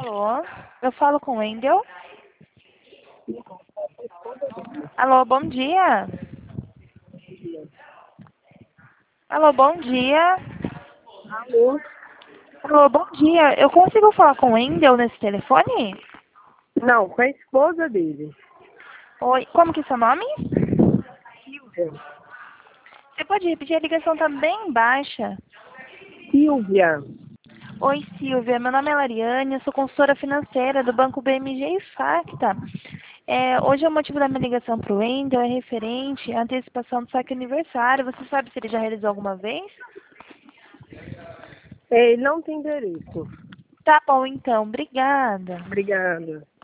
Alô, eu falo com o Wendel. Alô, bom dia. Alô, bom dia. Alô? Alô, bom dia. Eu consigo falar com o Wendel nesse telefone? Não, com a esposa dele. Oi, como que é seu nome? Silvia. Você pode repetir? A ligação tá bem baixa. Silvia. Oi, Silvia. Meu nome é Lariane, eu sou consultora financeira do Banco BMG e Facta. Hoje o motivo da minha ligação para o Wendel é referente à antecipação do saque aniversário. Você sabe se ele já realizou alguma vez? Ele não tem interesse. Tá bom, então. Obrigada. Obrigada.